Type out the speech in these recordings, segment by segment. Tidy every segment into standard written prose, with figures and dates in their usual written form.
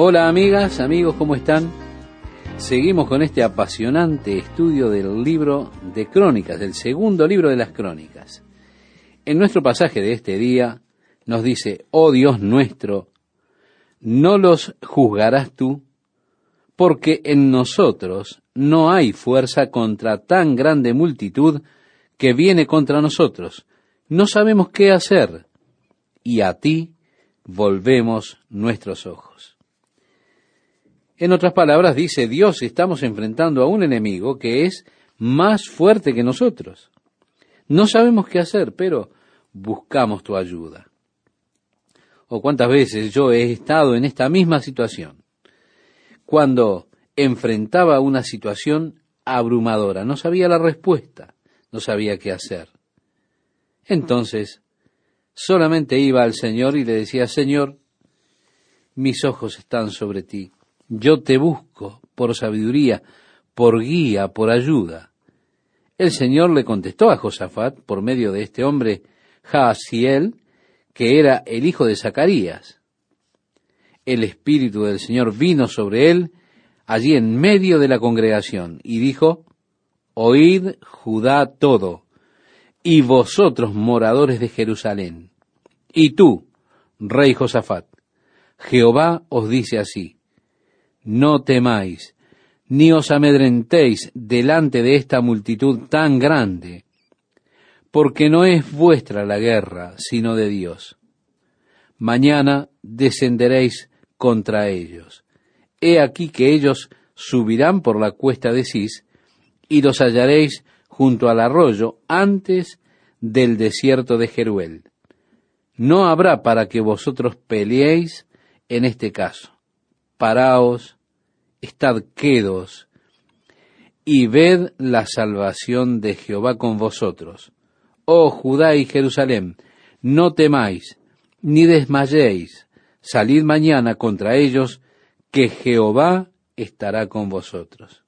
Hola amigas, amigos, ¿cómo están? Seguimos con este apasionante estudio del libro de Crónicas, del segundo libro de las Crónicas. En nuestro pasaje de este día nos dice: oh Dios nuestro, no los juzgarás tú, porque en nosotros no hay fuerza contra tan grande multitud que viene contra nosotros. No sabemos qué hacer, y a ti volvemos nuestros ojos. En otras palabras, dice Dios, estamos enfrentando a un enemigo que es más fuerte que nosotros. No sabemos qué hacer, pero buscamos tu ayuda. O cuántas veces yo he estado en esta misma situación, cuando enfrentaba una situación abrumadora, no sabía la respuesta, no sabía qué hacer. Entonces, solamente iba al Señor y le decía: Señor, mis ojos están sobre ti. Yo te busco por sabiduría, por guía, por ayuda. El Señor le contestó a Josafat por medio de este hombre, Jaasiel, que era el hijo de Zacarías. El Espíritu del Señor vino sobre él allí en medio de la congregación y dijo: oíd Judá todo, y vosotros moradores de Jerusalén, y tú, rey Josafat, Jehová os dice así: no temáis, ni os amedrentéis delante de esta multitud tan grande, porque no es vuestra la guerra, sino de Dios. Mañana descenderéis contra ellos. He aquí que ellos subirán por la cuesta de Cis, y los hallaréis junto al arroyo, antes del desierto de Jeruel. No habrá para que vosotros peleéis en este caso. Paraos, estad quedos, y ved la salvación de Jehová con vosotros. Oh Judá y Jerusalén, no temáis, ni desmayéis, salid mañana contra ellos, que Jehová estará con vosotros.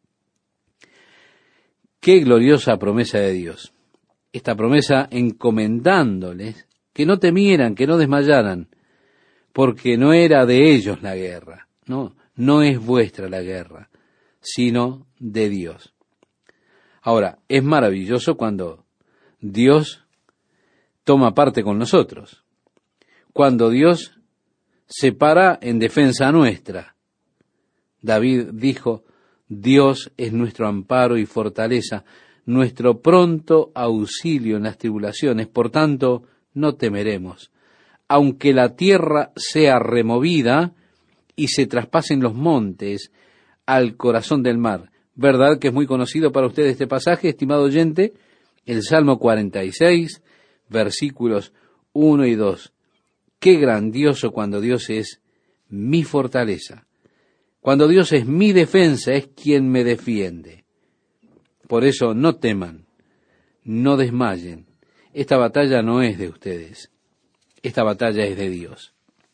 Qué gloriosa promesa de Dios. Esta promesa encomendándoles que no temieran, que no desmayaran, porque no era de ellos la guerra, no es vuestra la guerra, sino de Dios. Ahora, es maravilloso cuando Dios toma parte con nosotros, cuando Dios se para en defensa nuestra. David dijo: Dios es nuestro amparo y fortaleza, nuestro pronto auxilio en las tribulaciones, por tanto no temeremos. Aunque la tierra sea removida y se traspasen los montes al corazón del mar. ¿Verdad que es muy conocido para ustedes este pasaje, estimado oyente? El Salmo 46, versículos 1 y 2. Qué grandioso cuando Dios es mi fortaleza. Cuando Dios es mi defensa, es quien me defiende. Por eso no teman, no desmayen. Esta batalla no es de ustedes. Esta batalla es de Dios.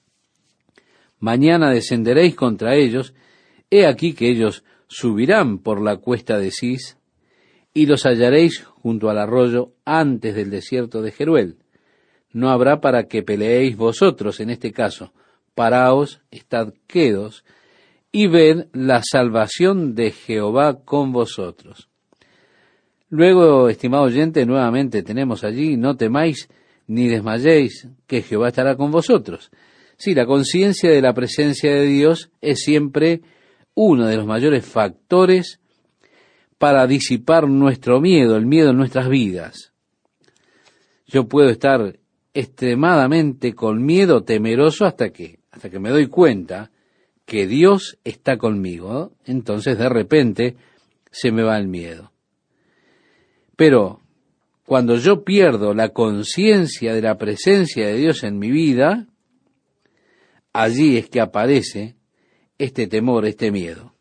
Mañana descenderéis contra ellos. He aquí que ellos subirán por la cuesta de Cis, y los hallaréis junto al arroyo, antes del desierto de Jeruel. No habrá para que peleéis vosotros en este caso. Paraos, estad quedos, y ved la salvación de Jehová con vosotros. Luego, estimado oyente, nuevamente tenemos allí: no temáis ni desmayéis, que Jehová estará con vosotros. Sí, la conciencia de la presencia de Dios es siempre uno de los mayores factores para disipar nuestro miedo, el miedo en nuestras vidas. Yo puedo estar extremadamente con miedo, temeroso, hasta que me doy cuenta que Dios está conmigo. Entonces, de repente, se me va el miedo. Pero cuando yo pierdo la conciencia de la presencia de Dios en mi vida, allí es que aparece este temor, este miedo.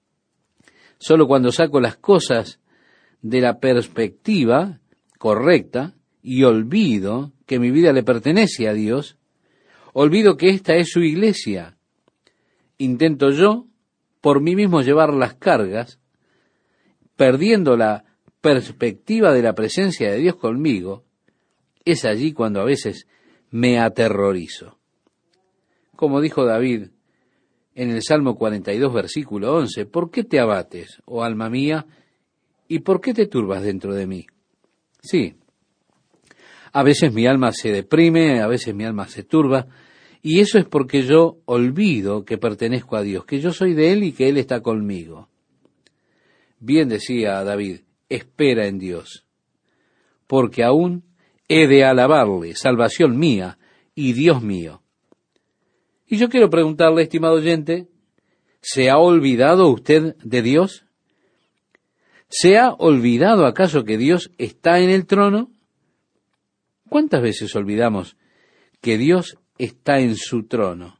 Solo cuando saco las cosas de la perspectiva correcta y olvido que mi vida le pertenece a Dios, olvido que esta es su iglesia, intento yo por mí mismo llevar las cargas, perdiendo la perspectiva de la presencia de Dios conmigo, es allí cuando a veces me aterrorizo. Como dijo David: en el Salmo 42, versículo 11, ¿por qué te abates, oh alma mía, y por qué te turbas dentro de mí? Sí, a veces mi alma se deprime, a veces mi alma se turba, y eso es porque yo olvido que pertenezco a Dios, que yo soy de Él y que Él está conmigo. Bien decía David, espera en Dios, porque aún he de alabarle, salvación mía y Dios mío. Y yo quiero preguntarle, estimado oyente, ¿se ha olvidado usted de Dios? ¿Se ha olvidado acaso que Dios está en el trono? ¿Cuántas veces olvidamos que Dios está en su trono?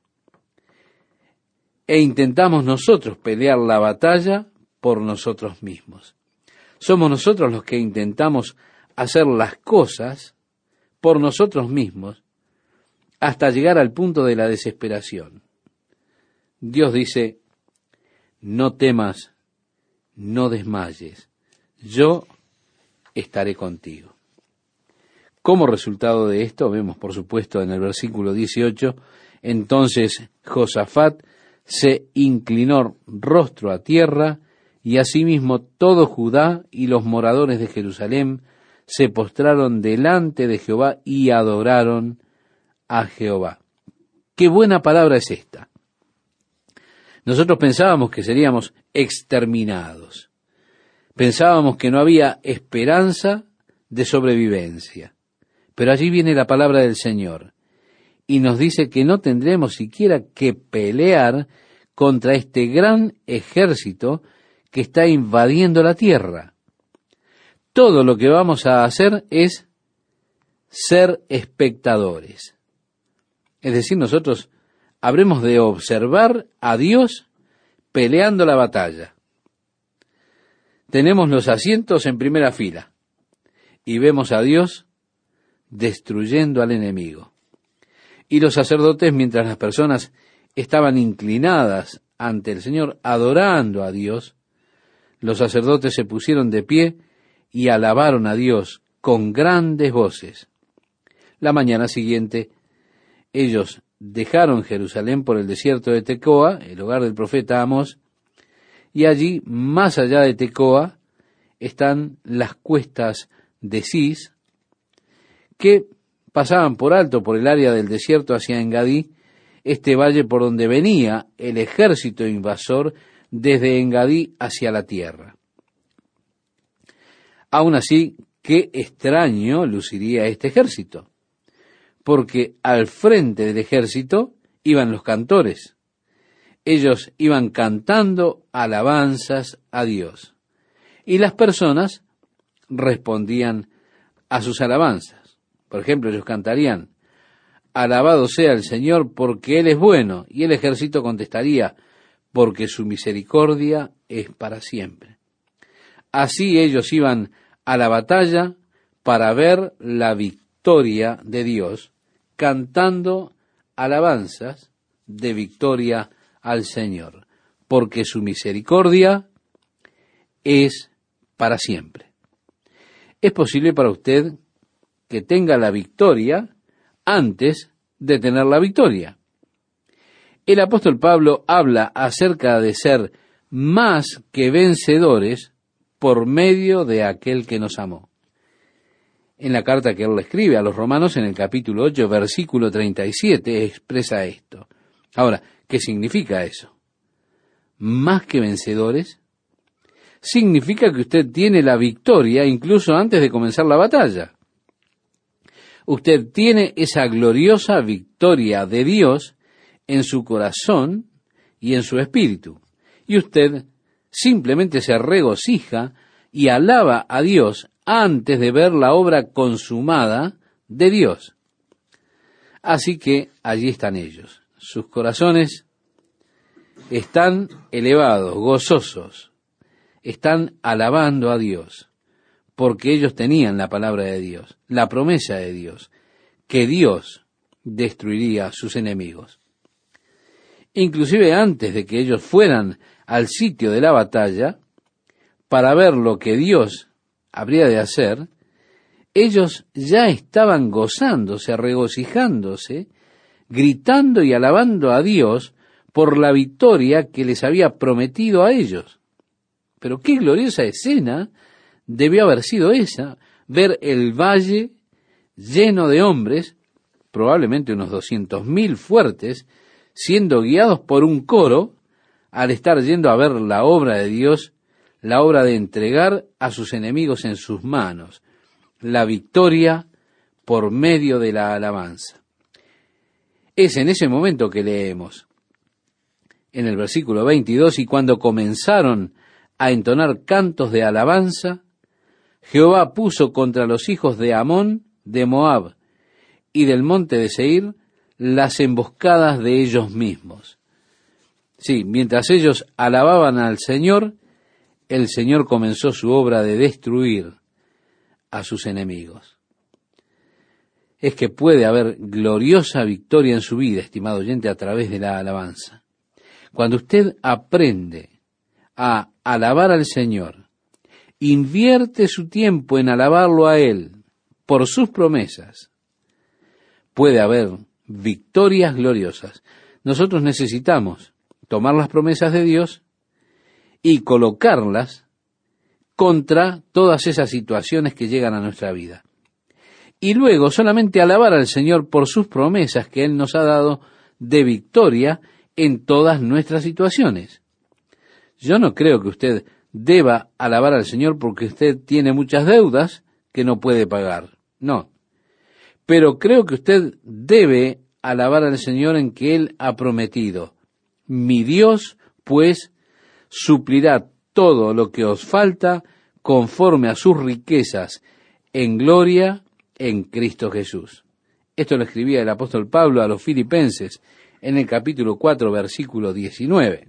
E intentamos nosotros pelear la batalla por nosotros mismos. Somos nosotros los que intentamos hacer las cosas por nosotros mismos hasta llegar al punto de la desesperación. Dios dice, no temas, no desmayes, yo estaré contigo. Como resultado de esto, vemos por supuesto en el versículo 18, entonces Josafat se inclinó rostro a tierra, y asimismo todo Judá y los moradores de Jerusalén se postraron delante de Jehová y adoraron a Jehová. Qué buena palabra es esta. Nosotros pensábamos que seríamos exterminados. Pensábamos que no había esperanza de sobrevivencia. Pero allí viene la palabra del Señor y nos dice que no tendremos siquiera que pelear contra este gran ejército que está invadiendo la tierra. Todo lo que vamos a hacer es ser espectadores. Es decir, nosotros habremos de observar a Dios peleando la batalla. Tenemos los asientos en primera fila y vemos a Dios destruyendo al enemigo. Y los sacerdotes, mientras las personas estaban inclinadas ante el Señor, adorando a Dios, los sacerdotes se pusieron de pie y alabaron a Dios con grandes voces. La mañana siguiente, ellos dejaron Jerusalén por el desierto de Tecoa, el hogar del profeta Amós, y allí, más allá de Tecoa, están las cuestas de Cis, que pasaban por alto por el área del desierto hacia Engadí, este valle por donde venía el ejército invasor desde Engadí hacia la tierra. Aún así, qué extraño luciría este ejército, porque al frente del ejército iban los cantores. Ellos iban cantando alabanzas a Dios, y las personas respondían a sus alabanzas. Por ejemplo, ellos cantarían, alabado sea el Señor porque Él es bueno, y el ejército contestaría, porque su misericordia es para siempre. Así ellos iban a la batalla para ver la victoria de Dios, cantando alabanzas de victoria al Señor, porque su misericordia es para siempre. Es posible para usted que tenga la victoria antes de tener la victoria. El apóstol Pablo habla acerca de ser más que vencedores por medio de aquel que nos amó. En la carta que él le escribe a los romanos, en el capítulo 8, versículo 37, expresa esto. Ahora, ¿qué significa eso? Más que vencedores, significa que usted tiene la victoria incluso antes de comenzar la batalla. Usted tiene esa gloriosa victoria de Dios en su corazón y en su espíritu. Y usted simplemente se regocija y alaba a Dios antes de ver la obra consumada de Dios. Así que allí están ellos. Sus corazones están elevados, gozosos. Están alabando a Dios, porque ellos tenían la palabra de Dios, la promesa de Dios, que Dios destruiría a sus enemigos. Inclusive antes de que ellos fueran al sitio de la batalla, para ver lo que Dios habría de hacer, ellos ya estaban gozándose, regocijándose, gritando y alabando a Dios por la victoria que les había prometido a ellos. Pero qué gloriosa escena debió haber sido esa, ver el valle lleno de hombres, probablemente unos 200.000 fuertes, siendo guiados por un coro al estar yendo a ver la obra de Dios, la obra de entregar a sus enemigos en sus manos, la victoria por medio de la alabanza. Es en ese momento que leemos, en el versículo 22, y cuando comenzaron a entonar cantos de alabanza, Jehová puso contra los hijos de Amón, de Moab y del monte de Seir las emboscadas de ellos mismos. Sí, mientras ellos alababan al Señor, el Señor comenzó su obra de destruir a sus enemigos. Es que puede haber gloriosa victoria en su vida, estimado oyente, a través de la alabanza. Cuando usted aprende a alabar al Señor, invierte su tiempo en alabarlo a Él por sus promesas, puede haber victorias gloriosas. Nosotros necesitamos tomar las promesas de Dios y colocarlas contra todas esas situaciones que llegan a nuestra vida. Y luego solamente alabar al Señor por sus promesas que Él nos ha dado de victoria en todas nuestras situaciones. Yo no creo que usted deba alabar al Señor porque usted tiene muchas deudas que no puede pagar. No. Pero creo que usted debe alabar al Señor en que Él ha prometido: mi Dios, pues, suplirá todo lo que os falta conforme a sus riquezas en gloria en Cristo Jesús. Esto lo escribía el apóstol Pablo a los Filipenses en el capítulo 4, versículo 19.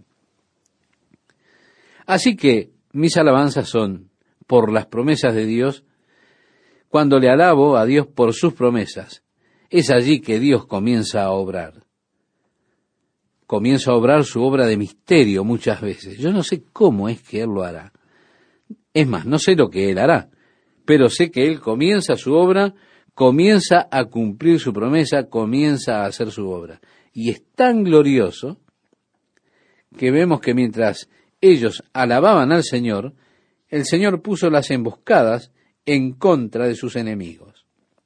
Así que mis alabanzas son por las promesas de Dios. Cuando le alabo a Dios por sus promesas, es allí que Dios comienza a obrar. Comienza a obrar su obra de misterio muchas veces. Yo no sé cómo es que Él lo hará. Es más, no sé lo que Él hará, pero sé que Él comienza su obra, comienza a cumplir su promesa, comienza a hacer su obra. Y es tan glorioso que vemos que mientras ellos alababan al Señor, el Señor puso las emboscadas en contra de sus enemigos.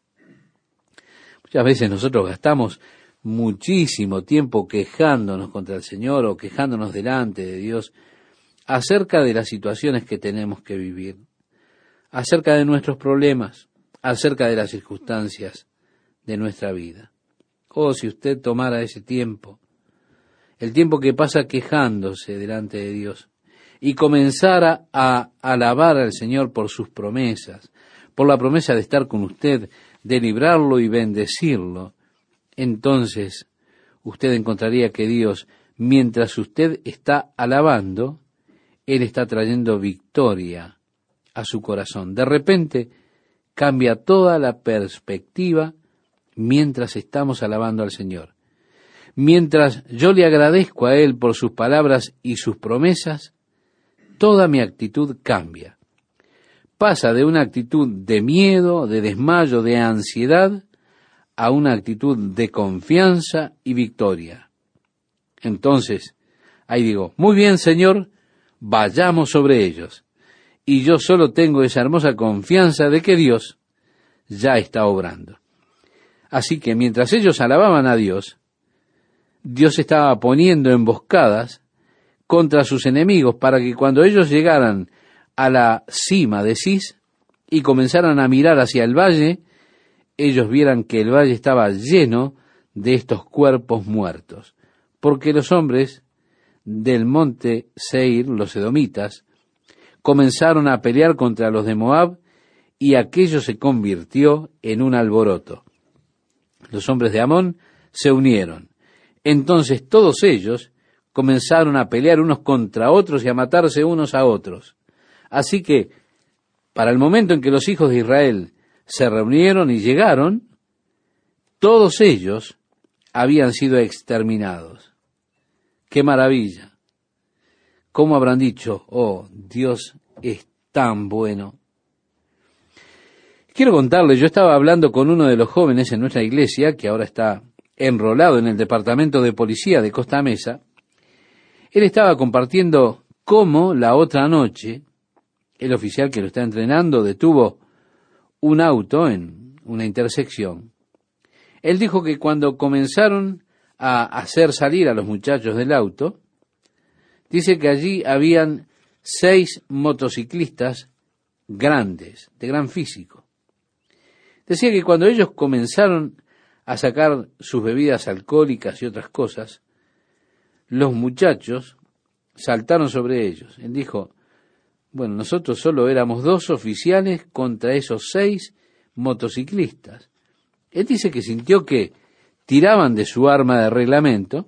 Muchas veces nosotros gastamos muchísimo tiempo quejándonos contra el Señor o quejándonos delante de Dios acerca de las situaciones que tenemos que vivir, acerca de nuestros problemas, acerca de las circunstancias de nuestra vida. Oh, si usted tomara ese tiempo, el tiempo que pasa quejándose delante de Dios, y comenzara a alabar al Señor por sus promesas, por la promesa de estar con usted, de librarlo y bendecirlo, entonces usted encontraría que Dios, mientras usted está alabando, Él está trayendo victoria a su corazón. De repente cambia toda la perspectiva mientras estamos alabando al Señor. Mientras yo le agradezco a Él por sus palabras y sus promesas, toda mi actitud cambia. Pasa de una actitud de miedo, de desmayo, de ansiedad, a una actitud de confianza y victoria. Entonces, ahí digo, muy bien, Señor, vayamos sobre ellos. Y yo solo tengo esa hermosa confianza de que Dios ya está obrando. Así que mientras ellos alababan a Dios, Dios estaba poniendo emboscadas contra sus enemigos para que cuando ellos llegaran a la cima de Cis y comenzaran a mirar hacia el valle, ellos vieran que el valle estaba lleno de estos cuerpos muertos, porque los hombres del monte Seir, los edomitas, comenzaron a pelear contra los de Moab y aquello se convirtió en un alboroto. Los hombres de Amón se unieron. Entonces todos ellos comenzaron a pelear unos contra otros y a matarse unos a otros. Así que, para el momento en que los hijos de Israel se reunieron y llegaron, todos ellos habían sido exterminados. ¡Qué maravilla! ¿Cómo habrán dicho, oh, Dios es tan bueno? Quiero contarles, yo estaba hablando con uno de los jóvenes en nuestra iglesia, que ahora está enrolado en el departamento de policía de Costa Mesa, Él estaba compartiendo cómo la otra noche el oficial que lo está entrenando detuvo un auto en una intersección. Él dijo que cuando comenzaron a hacer salir a los muchachos del auto, dice que allí habían 6 motociclistas grandes, de gran físico. Decía que cuando ellos comenzaron a sacar sus bebidas alcohólicas y otras cosas, los muchachos saltaron sobre ellos. Él dijo, bueno, nosotros solo éramos 2 oficiales contra esos 6 motociclistas. Él dice que sintió que tiraban de su arma de reglamento,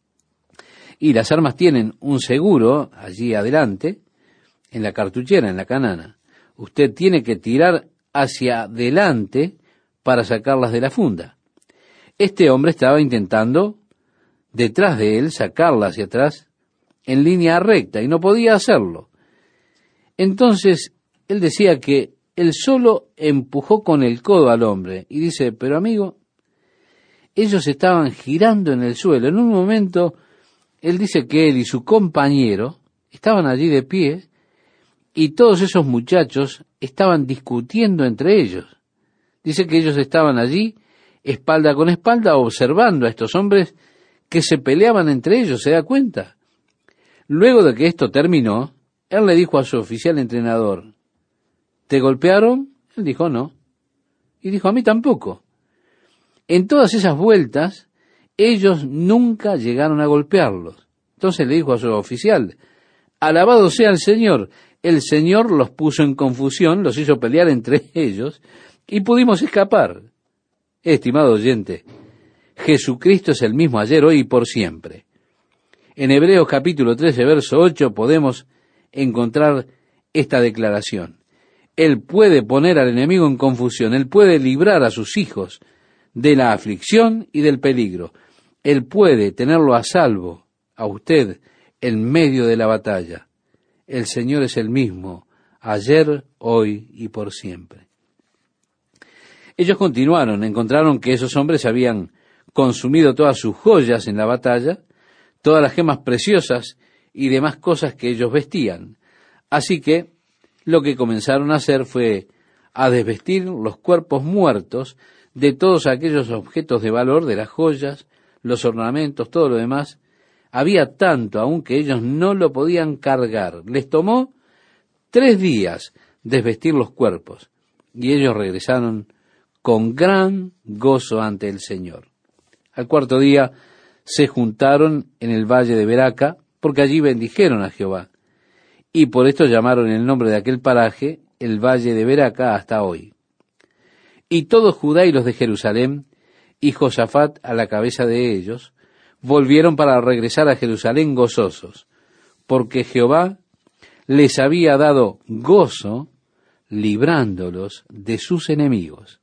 y las armas tienen un seguro allí adelante, en la cartuchera, en la canana. Usted tiene que tirar hacia adelante para sacarlas de la funda. Este hombre estaba intentando, detrás de él, sacarlas hacia atrás en línea recta, y no podía hacerlo. Entonces, él decía que él solo empujó con el codo al hombre, y dice, pero amigo, ellos estaban girando en el suelo. En un momento, él dice que él y su compañero estaban allí de pie, y todos esos muchachos estaban discutiendo entre ellos. Dice que ellos estaban allí, espalda con espalda, observando a estos hombres que se peleaban entre ellos, ¿se da cuenta? Luego de que esto terminó, él le dijo a su oficial entrenador, ¿te golpearon? Él dijo, no. Y dijo, a mí tampoco. En todas esas vueltas, ellos nunca llegaron a golpearlos. Entonces le dijo a su oficial, alabado sea el Señor los puso en confusión, los hizo pelear entre ellos, y pudimos escapar. Estimado oyente, Jesucristo es el mismo ayer, hoy y por siempre. En Hebreos capítulo 13, verso 8, podemos encontrar esta declaración. Él puede poner al enemigo en confusión, Él puede librar a sus hijos de la aflicción y del peligro. Él puede tenerlo a salvo, a usted, en medio de la batalla. El Señor es el mismo, ayer, hoy y por siempre. Ellos continuaron, encontraron que esos hombres habían consumido todas sus joyas en la batalla, todas las gemas preciosas y demás cosas que ellos vestían. Así que lo que comenzaron a hacer fue a desvestir los cuerpos muertos de todos aquellos objetos de valor, de las joyas, los ornamentos, todo lo demás. Había tanto aún que ellos no lo podían cargar. Les tomó 3 días desvestir los cuerpos, y ellos regresaron con gran gozo ante el Señor. Al 4º día se juntaron en el valle de Beraca, porque allí bendijeron a Jehová, y por esto llamaron el nombre de aquel paraje el valle de Beraca hasta hoy. Y todo Judá y los de Jerusalén, y Josafat a la cabeza de ellos, volvieron para regresar a Jerusalén gozosos, porque Jehová les había dado gozo librándolos de sus enemigos.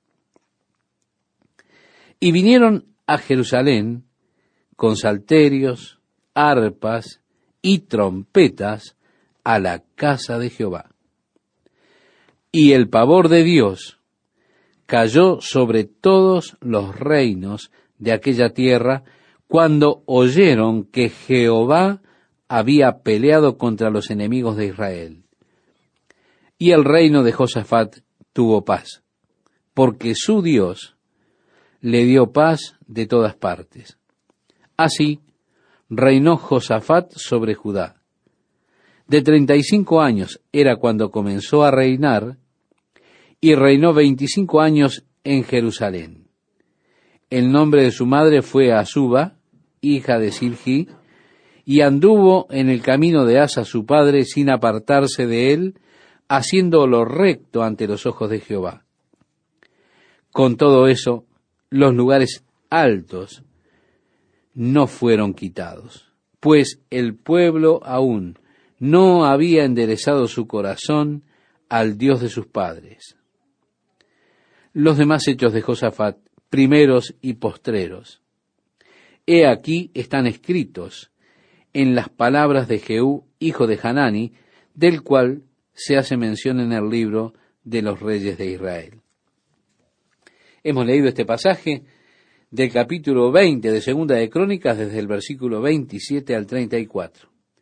Y vinieron a Jerusalén con salterios, arpas y trompetas a la casa de Jehová. Y el pavor de Dios cayó sobre todos los reinos de aquella tierra cuando oyeron que Jehová había peleado contra los enemigos de Israel. Y el reino de Josafat tuvo paz, porque su Dios le dio paz de todas partes. Así reinó Josafat sobre Judá. De 35 años era cuando comenzó a reinar, y reinó 25 años en Jerusalén. El nombre de su madre fue Azuba, hija de Silgi, y anduvo en el camino de Asa su padre sin apartarse de él, haciendo lo recto ante los ojos de Jehová. Con todo eso, los lugares altos no fueron quitados, pues el pueblo aún no había enderezado su corazón al Dios de sus padres. Los demás hechos de Josafat, primeros y postreros, he aquí están escritos en las palabras de Jehú, hijo de Hanani, del cual se hace mención en el libro de los reyes de Israel. Hemos leído este pasaje del capítulo 20 de Segunda de Crónicas, desde el versículo 27 al 34.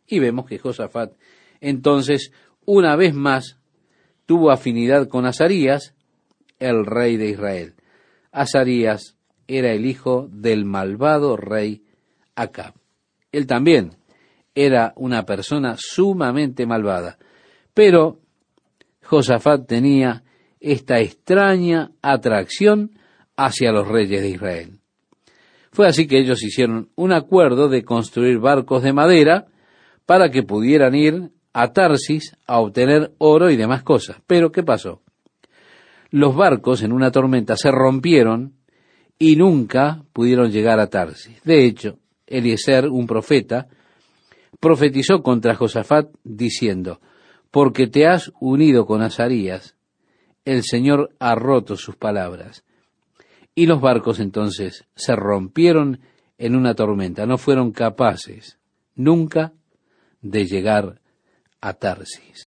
Y vemos que Josafat entonces, una vez más, tuvo afinidad con Azarías, el rey de Israel. Azarías era el hijo del malvado rey Acab. Él también era una persona sumamente malvada, pero Josafat tenía esta extraña atracción hacia los reyes de Israel. Fue así que ellos hicieron un acuerdo de construir barcos de madera para que pudieran ir a Tarsis a obtener oro y demás cosas. Pero, ¿qué pasó? Los barcos en una tormenta se rompieron y nunca pudieron llegar a Tarsis. De hecho, Eliezer, un profeta, profetizó contra Josafat diciendo: porque te has unido con Azarías, el Señor ha roto sus palabras. Y los barcos entonces se rompieron en una tormenta, no fueron capaces nunca de llegar a Tarsis.